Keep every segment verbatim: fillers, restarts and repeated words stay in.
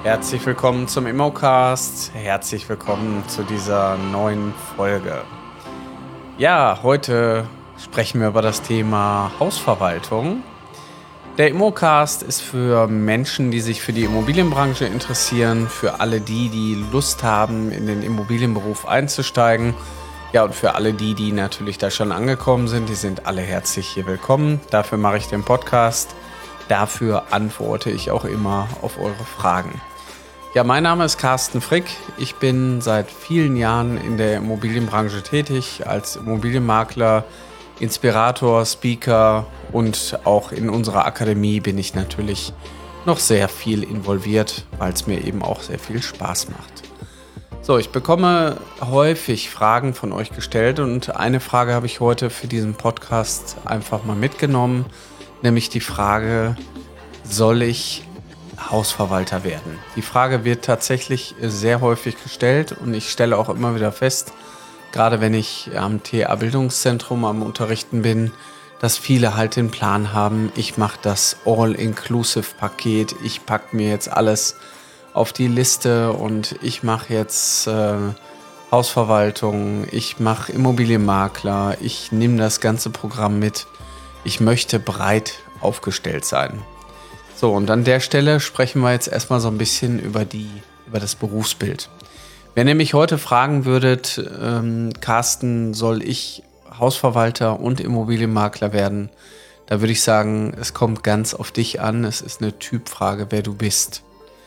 Herzlich willkommen zum Immocast. Herzlich willkommen zu dieser neuen Folge. Ja, heute sprechen wir über das Thema Hausverwaltung. Der Immocast ist für Menschen, die sich für die Immobilienbranche interessieren, für alle die, die Lust haben, in den Immobilienberuf einzusteigen. Ja, und für alle die, die natürlich da schon angekommen sind, die sind alle herzlich hier willkommen. Dafür mache ich den Podcast. Dafür antworte ich auch immer auf eure Fragen. Ja, mein Name ist Carsten Frick. Ich bin seit vielen Jahren in der Immobilienbranche tätig, als Immobilienmakler, Inspirator, Speaker und auch in unserer Akademie bin ich natürlich noch sehr viel involviert, weil es mir eben auch sehr viel Spaß macht. So, ich bekomme häufig Fragen von euch gestellt und eine Frage habe ich heute für diesen Podcast einfach mal mitgenommen, nämlich die Frage, soll ich Hausverwalter werden? Die Frage wird tatsächlich sehr häufig gestellt und ich stelle auch immer wieder fest, gerade wenn ich am T A-Bildungszentrum am Unterrichten bin, dass viele halt den Plan haben, ich mache das All-Inclusive-Paket, ich packe mir jetzt alles auf die Liste und ich mache jetzt äh, Hausverwaltung, ich mache Immobilienmakler, ich nehme das ganze Programm mit, ich möchte breit aufgestellt sein. So, und an der Stelle sprechen wir jetzt erstmal so ein bisschen über die, über das Berufsbild. Wenn ihr mich heute fragen würdet, ähm, Carsten, soll ich Hausverwalter und Immobilienmakler werden? Da würde ich sagen, es kommt ganz auf dich an. Es ist eine Typfrage, wer du bist.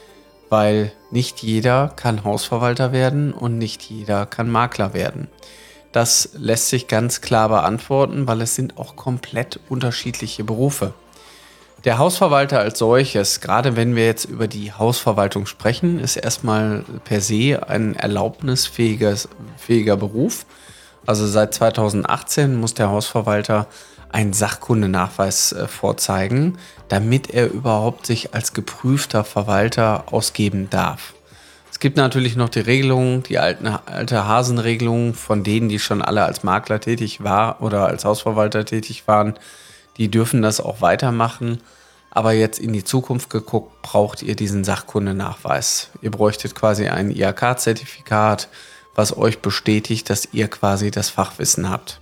Weil nicht jeder kann Hausverwalter werden und nicht jeder kann Makler werden. Das lässt sich ganz klar beantworten, weil es sind auch komplett unterschiedliche Berufe. Der Hausverwalter als solches, gerade wenn wir jetzt über die Hausverwaltung sprechen, ist erstmal per se ein erlaubnisfähiger fähiger Beruf. Also seit zweitausendachtzehn muss der Hausverwalter einen Sachkundenachweis äh, vorzeigen, damit er überhaupt sich als geprüfter Verwalter ausgeben darf. Es gibt natürlich noch die Regelungen, die alten, alte Hasenregelungen von denen, die schon alle als Makler tätig waren oder als Hausverwalter tätig waren. Die dürfen das auch weitermachen, aber jetzt in die Zukunft geguckt, braucht ihr diesen Sachkundenachweis. Ihr bräuchtet quasi ein I H K-Zertifikat, was euch bestätigt, dass ihr quasi das Fachwissen habt.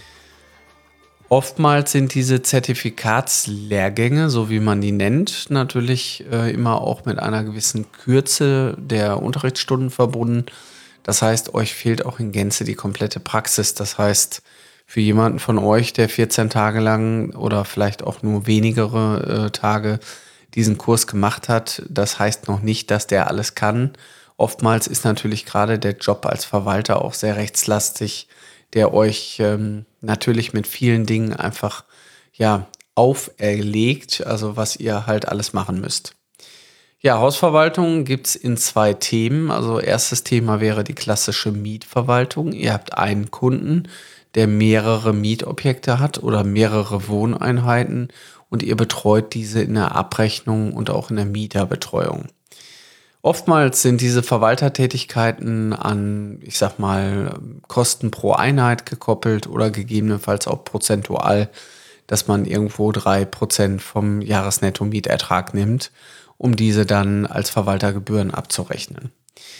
Oftmals sind diese Zertifikatslehrgänge, so wie man die nennt, natürlich äh, immer auch mit einer gewissen Kürze der Unterrichtsstunden verbunden. Das heißt, euch fehlt auch in Gänze die komplette Praxis. Das heißt, für jemanden von euch, der vierzehn Tage lang oder vielleicht auch nur wenigere äh, Tage diesen Kurs gemacht hat, das heißt noch nicht, dass der alles kann. Oftmals ist natürlich gerade der Job als Verwalter auch sehr rechtslastig, der euch ähm, natürlich mit vielen Dingen einfach ja auferlegt, also was ihr halt alles machen müsst. Ja, Hausverwaltung gibt's in zwei Themen. Also erstes Thema wäre die klassische Mietverwaltung. Ihr habt einen Kunden, der mehrere Mietobjekte hat oder mehrere Wohneinheiten und ihr betreut diese in der Abrechnung und auch in der Mieterbetreuung. Oftmals sind diese Verwaltertätigkeiten an, ich sag mal, Kosten pro Einheit gekoppelt oder gegebenenfalls auch prozentual, dass man irgendwo drei Prozent vom Jahresnetto-Mietertrag nimmt, um diese dann als Verwaltergebühren abzurechnen.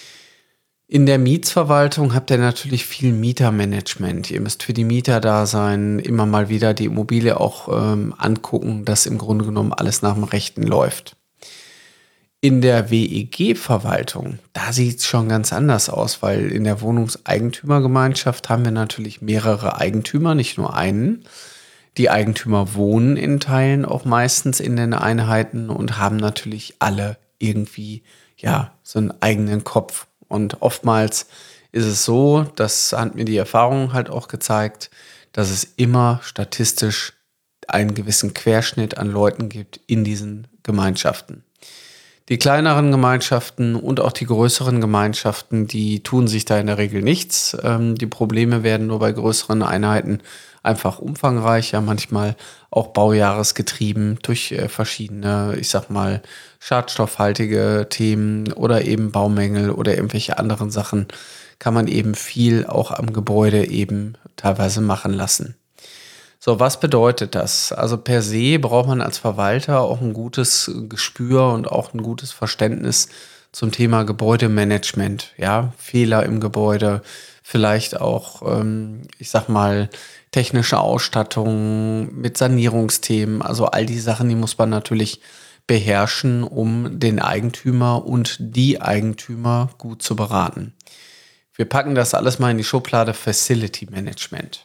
In der Mietsverwaltung habt ihr natürlich viel Mietermanagement. Ihr müsst für die Mieter da sein, immer mal wieder die Immobilie auch ähm, angucken, dass im Grunde genommen alles nach dem Rechten läuft. In der W E G-Verwaltung, da sieht es schon ganz anders aus, weil in der Wohnungseigentümergemeinschaft haben wir natürlich mehrere Eigentümer, nicht nur einen. Die Eigentümer wohnen in Teilen auch meistens in den Einheiten und haben natürlich alle irgendwie ja so einen eigenen Kopf. Und oftmals ist es so, das hat mir die Erfahrung halt auch gezeigt, dass es immer statistisch einen gewissen Querschnitt an Leuten gibt in diesen Gemeinschaften. Die kleineren Gemeinschaften und auch die größeren Gemeinschaften, die tun sich da in der Regel nichts. Ähm, die Probleme werden nur bei größeren Einheiten einfach umfangreicher, manchmal auch baujahresgetrieben durch äh, verschiedene, ich sag mal, schadstoffhaltige Themen oder eben Baumängel oder irgendwelche anderen Sachen, kann man eben viel auch am Gebäude eben teilweise machen lassen. So, was bedeutet das? Also per se braucht man als Verwalter auch ein gutes Gespür und auch ein gutes Verständnis, zum Thema Gebäudemanagement, ja, Fehler im Gebäude, vielleicht auch, ähm, ich sag mal, technische Ausstattung mit Sanierungsthemen. Also all die Sachen, die muss man natürlich beherrschen, um den Eigentümer und die Eigentümer gut zu beraten. Wir packen das alles mal in die Schublade Facility Management.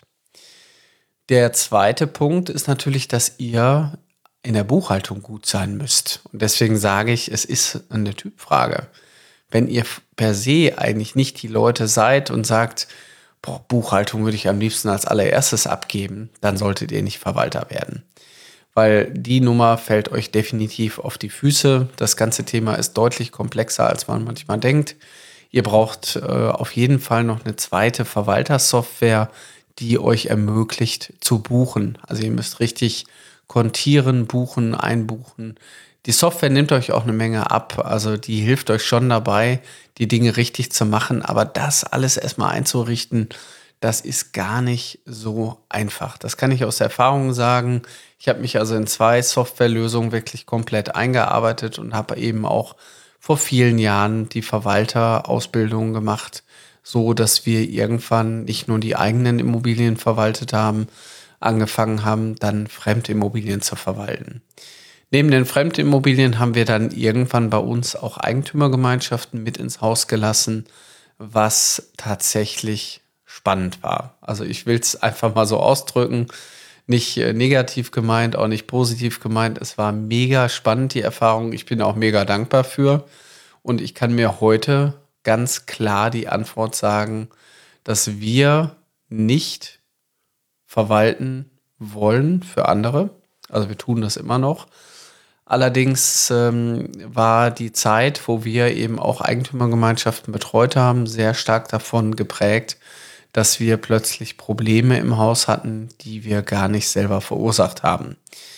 Der zweite Punkt ist natürlich, dass ihr in der Buchhaltung gut sein müsst. Und deswegen sage ich, es ist eine Typfrage. Wenn ihr per se eigentlich nicht die Leute seid und sagt, boah, Buchhaltung würde ich am liebsten als allererstes abgeben, dann solltet ihr nicht Verwalter werden. Weil die Nummer fällt euch definitiv auf die Füße. Das ganze Thema ist deutlich komplexer, als man manchmal denkt. Ihr braucht äh, auf jeden Fall noch eine zweite Verwaltersoftware, die euch ermöglicht zu buchen. Also ihr müsst richtig kontieren, buchen, einbuchen. Die Software nimmt euch auch eine Menge ab. Also die hilft euch schon dabei, die Dinge richtig zu machen. Aber das alles erstmal einzurichten, das ist gar nicht so einfach. Das kann ich aus Erfahrung sagen. Ich habe mich also in zwei Softwarelösungen wirklich komplett eingearbeitet und habe eben auch vor vielen Jahren die Verwalterausbildung gemacht, so dass wir irgendwann nicht nur die eigenen Immobilien verwaltet haben, angefangen haben, dann Fremdimmobilien zu verwalten. Neben den Fremdimmobilien haben wir dann irgendwann bei uns auch Eigentümergemeinschaften mit ins Haus gelassen, was tatsächlich spannend war. Also ich will es einfach mal so ausdrücken, nicht äh, negativ gemeint, auch nicht positiv gemeint. Es war mega spannend, die Erfahrung. Ich bin auch mega dankbar für. Und ich kann mir heute ganz klar die Antwort sagen, dass wir nicht verwalten wollen für andere. Also wir tun das immer noch. Allerdings ähm, war die Zeit, wo wir eben auch Eigentümergemeinschaften betreut haben, sehr stark davon geprägt, dass wir plötzlich Probleme im Haus hatten, die wir gar nicht selber verursacht haben.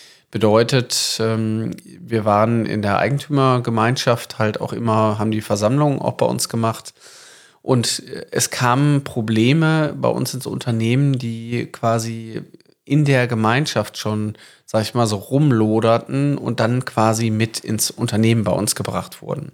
Bedeutet, ähm, wir waren in der Eigentümergemeinschaft halt auch immer, haben die Versammlungen auch bei uns gemacht. Und es kamen Probleme bei uns ins Unternehmen, die quasi in der Gemeinschaft schon, sag ich mal, so rumloderten und dann quasi mit ins Unternehmen bei uns gebracht wurden.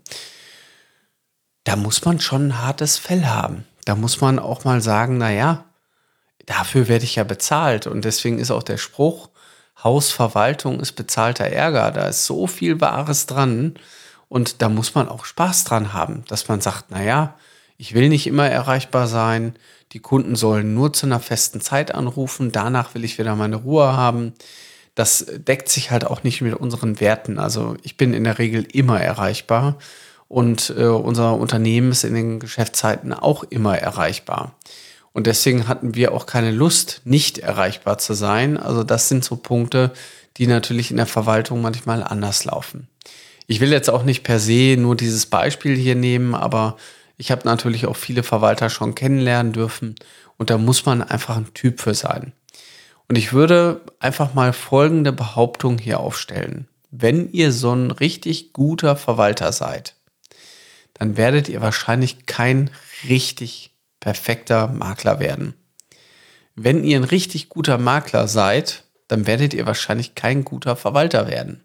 Da muss man schon ein hartes Fell haben. Da muss man auch mal sagen, naja, dafür werde ich ja bezahlt. Und deswegen ist auch der Spruch, Hausverwaltung ist bezahlter Ärger. Da ist so viel Wahres dran. Und da muss man auch Spaß dran haben, dass man sagt, naja, ich will nicht immer erreichbar sein. Die Kunden sollen nur zu einer festen Zeit anrufen. Danach will ich wieder meine Ruhe haben. Das deckt sich halt auch nicht mit unseren Werten. Also ich bin in der Regel immer erreichbar. Und äh, unser Unternehmen ist in den Geschäftszeiten auch immer erreichbar. Und deswegen hatten wir auch keine Lust, nicht erreichbar zu sein. Also das sind so Punkte, die natürlich in der Verwaltung manchmal anders laufen. Ich will jetzt auch nicht per se nur dieses Beispiel hier nehmen, aber ich habe natürlich auch viele Verwalter schon kennenlernen dürfen. Und da muss man einfach ein Typ für sein. Und ich würde einfach mal folgende Behauptung hier aufstellen. Wenn ihr so ein richtig guter Verwalter seid, dann werdet ihr wahrscheinlich kein richtig perfekter Makler werden. Wenn ihr ein richtig guter Makler seid, dann werdet ihr wahrscheinlich kein guter Verwalter werden.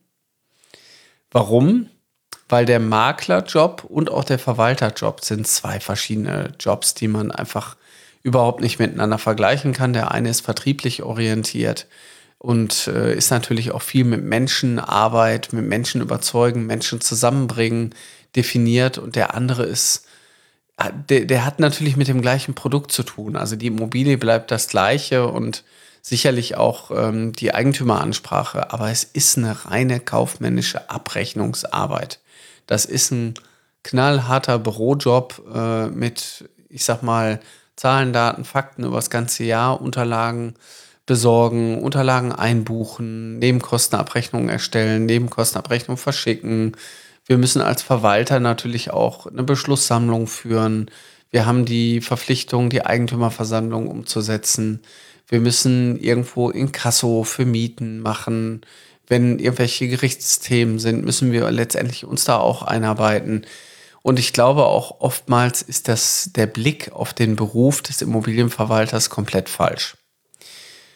Warum? Weil der Maklerjob und auch der Verwalterjob sind zwei verschiedene Jobs, die man einfach überhaupt nicht miteinander vergleichen kann. Der eine ist vertrieblich orientiert und äh, ist natürlich auch viel mit Menschenarbeit, mit Menschen überzeugen, Menschen zusammenbringen, definiert, und der andere ist, der, der hat natürlich mit dem gleichen Produkt zu tun. Also die Immobilie bleibt das Gleiche und sicherlich auch ähm, die Eigentümeransprache, aber es ist eine reine kaufmännische Abrechnungsarbeit. Das ist ein knallharter Bürojob äh, mit, ich sag mal, Zahlen, Daten, Fakten über das ganze Jahr, Unterlagen besorgen, Unterlagen einbuchen, Nebenkostenabrechnungen erstellen, Nebenkostenabrechnung verschicken. Wir müssen als Verwalter natürlich auch eine Beschlusssammlung führen. Wir haben die Verpflichtung, die Eigentümerversammlung umzusetzen. Wir müssen irgendwo Inkasso für Mieten machen. Wenn irgendwelche Gerichtsthemen sind, müssen wir letztendlich uns da auch einarbeiten. Und ich glaube auch oftmals ist das der Blick auf den Beruf des Immobilienverwalters komplett falsch.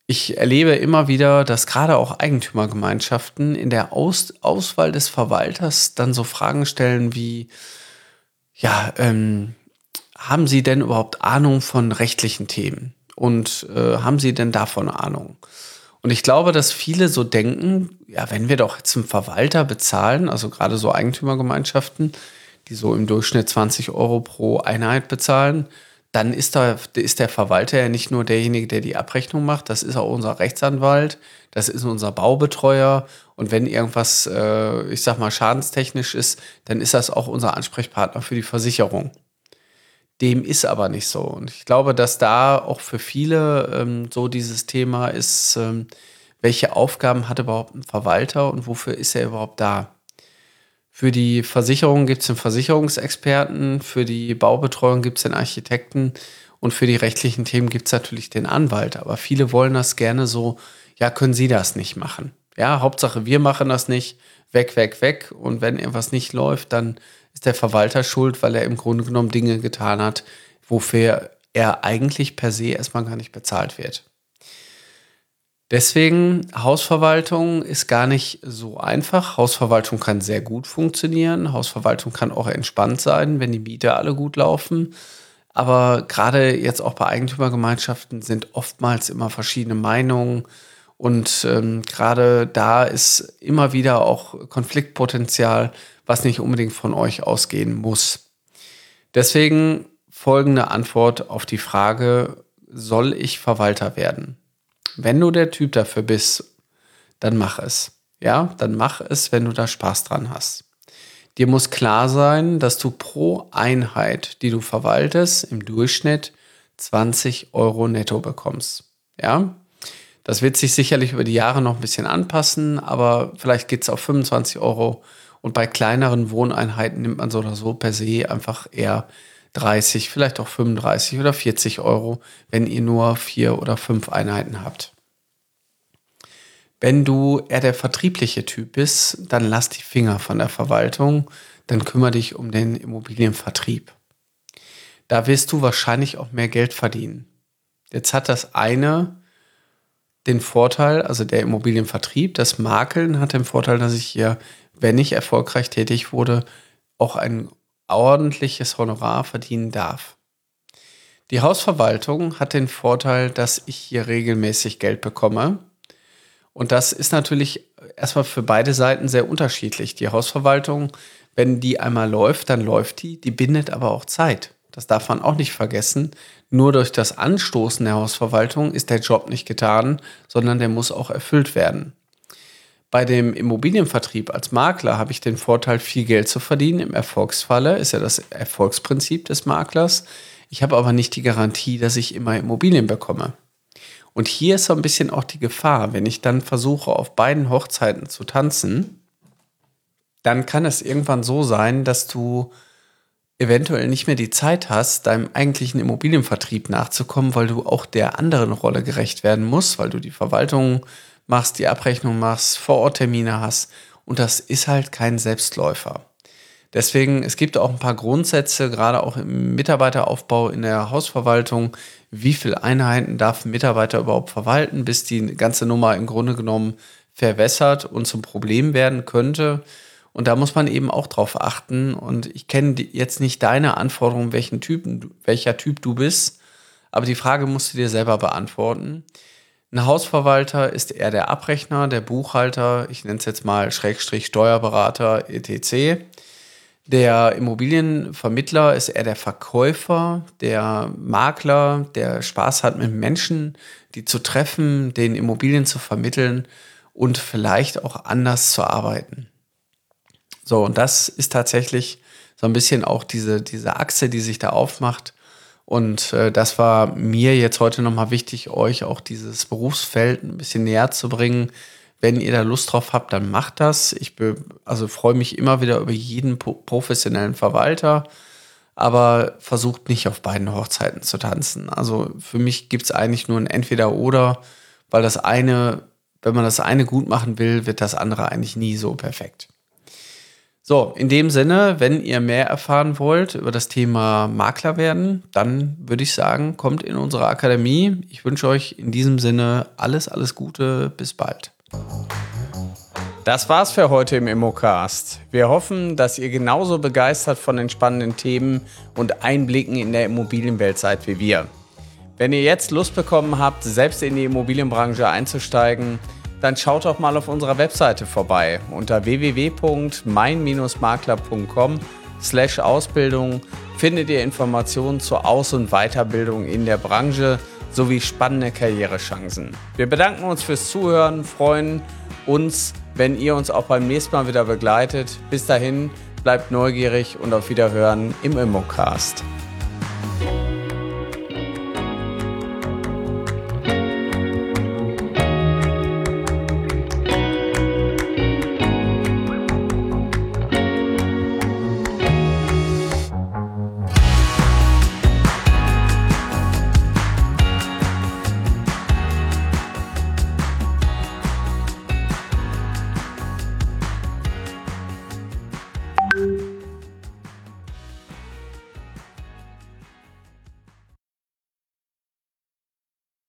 Ich erlebe immer wieder, dass gerade auch Eigentümergemeinschaften in der Aus Auswahl des Verwalters dann so Fragen stellen wie, ja, ähm, haben Sie denn überhaupt Ahnung von rechtlichen Themen? Und äh, haben Sie denn davon Ahnung? Und ich glaube, dass viele so denken, ja, wenn wir doch jetzt einen Verwalter bezahlen, also gerade so Eigentümergemeinschaften, die so im Durchschnitt zwanzig Euro pro Einheit bezahlen, dann ist da ist der Verwalter ja nicht nur derjenige, der die Abrechnung macht, das ist auch unser Rechtsanwalt, das ist unser Baubetreuer. Und wenn irgendwas, äh, ich sag mal, schadenstechnisch ist, dann ist das auch unser Ansprechpartner für die Versicherung. Dem ist aber nicht so. Und ich glaube, dass da auch für viele ähm, so dieses Thema ist, ähm, welche Aufgaben hat überhaupt ein Verwalter und wofür ist er überhaupt da? Für die Versicherung gibt es den Versicherungsexperten, für die Baubetreuung gibt es den Architekten und für die rechtlichen Themen gibt es natürlich den Anwalt. Aber viele wollen das gerne so, ja, können Sie das nicht machen? Ja, Hauptsache wir machen das nicht, weg, weg, weg. Und wenn irgendwas nicht läuft, dann ist der Verwalter schuld, weil er im Grunde genommen Dinge getan hat, wofür er eigentlich per se erstmal gar nicht bezahlt wird. Deswegen, Hausverwaltung ist gar nicht so einfach. Hausverwaltung kann sehr gut funktionieren. Hausverwaltung kann auch entspannt sein, wenn die Mieter alle gut laufen. Aber gerade jetzt auch bei Eigentümergemeinschaften sind oftmals immer verschiedene Meinungen. Und ähm, gerade da ist immer wieder auch Konfliktpotenzial, was nicht unbedingt von euch ausgehen muss. Deswegen folgende Antwort auf die Frage, soll ich Verwalter werden? Wenn du der Typ dafür bist, dann mach es. Ja, dann mach es, wenn du da Spaß dran hast. Dir muss klar sein, dass du pro Einheit, die du verwaltest, im Durchschnitt zwanzig Euro netto bekommst. Ja, das wird sich sicherlich über die Jahre noch ein bisschen anpassen, aber vielleicht geht es auf fünfundzwanzig Euro. Und bei kleineren Wohneinheiten nimmt man so oder so per se einfach eher dreißig, vielleicht auch fünfunddreißig oder vierzig Euro, wenn ihr nur vier oder fünf Einheiten habt. Wenn du eher der vertriebliche Typ bist, dann lass die Finger von der Verwaltung, dann kümmere dich um den Immobilienvertrieb. Da wirst du wahrscheinlich auch mehr Geld verdienen. Jetzt hat das eine den Vorteil, also der Immobilienvertrieb, das Makeln hat den Vorteil, dass ich hier, wenn ich erfolgreich tätig wurde, auch ein ordentliches Honorar verdienen darf. Die Hausverwaltung hat den Vorteil, dass ich hier regelmäßig Geld bekomme. Und das ist natürlich erstmal für beide Seiten sehr unterschiedlich. Die Hausverwaltung, wenn die einmal läuft, dann läuft die. Die bindet aber auch Zeit. Das darf man auch nicht vergessen. Nur durch das Anstoßen der Hausverwaltung ist der Job nicht getan, sondern der muss auch erfüllt werden. Bei dem Immobilienvertrieb als Makler habe ich den Vorteil, viel Geld zu verdienen. Im Erfolgsfalle ist ja das Erfolgsprinzip des Maklers. Ich habe aber nicht die Garantie, dass ich immer Immobilien bekomme. Und hier ist so ein bisschen auch die Gefahr, wenn ich dann versuche, auf beiden Hochzeiten zu tanzen, dann kann es irgendwann so sein, dass du eventuell nicht mehr die Zeit hast, deinem eigentlichen Immobilienvertrieb nachzukommen, weil du auch der anderen Rolle gerecht werden musst, weil du die Verwaltung machst, die Abrechnung machst, Vororttermine hast und das ist halt kein Selbstläufer. Deswegen, es gibt auch ein paar Grundsätze, gerade auch im Mitarbeiteraufbau in der Hausverwaltung. Wie viele Einheiten darf ein Mitarbeiter überhaupt verwalten, bis die ganze Nummer im Grunde genommen verwässert und zum Problem werden könnte? Und da muss man eben auch drauf achten. Und ich kenne jetzt nicht deine Anforderungen, welchen Typen, welcher Typ du bist, aber die Frage musst du dir selber beantworten. Ein Hausverwalter ist eher der Abrechner, der Buchhalter, ich nenne es jetzt mal Schrägstrich Steuerberater, et cetera. Der Immobilienvermittler ist eher der Verkäufer, der Makler, der Spaß hat mit Menschen, die zu treffen, den Immobilien zu vermitteln und vielleicht auch anders zu arbeiten. So, und das ist tatsächlich so ein bisschen auch diese, diese Achse, die sich da aufmacht. Und äh, das war mir jetzt heute nochmal wichtig, euch auch dieses Berufsfeld ein bisschen näher zu bringen. Wenn ihr da Lust drauf habt, dann macht das. Ich be- also freue mich immer wieder über jeden po- professionellen Verwalter, aber versucht nicht auf beiden Hochzeiten zu tanzen. Also für mich gibt es eigentlich nur ein Entweder-Oder, weil das eine, wenn man das eine gut machen will, wird das andere eigentlich nie so perfekt. So, in dem Sinne, wenn ihr mehr erfahren wollt über das Thema Makler werden, dann würde ich sagen, kommt in unsere Akademie. Ich wünsche euch in diesem Sinne alles, alles Gute. Bis bald. Das war's für heute im Immocast. Wir hoffen, dass ihr genauso begeistert von den spannenden Themen und Einblicken in der Immobilienwelt seid wie wir. Wenn ihr jetzt Lust bekommen habt, selbst in die Immobilienbranche einzusteigen, dann schaut doch mal auf unserer Webseite vorbei. Unter w w w punkt mein makler punkt com slash Ausbildung findet ihr Informationen zur Aus- und Weiterbildung in der Branche sowie spannende Karrierechancen. Wir bedanken uns fürs Zuhören, freuen uns, wenn ihr uns auch beim nächsten Mal wieder begleitet. Bis dahin, bleibt neugierig und auf Wiederhören im Immocast.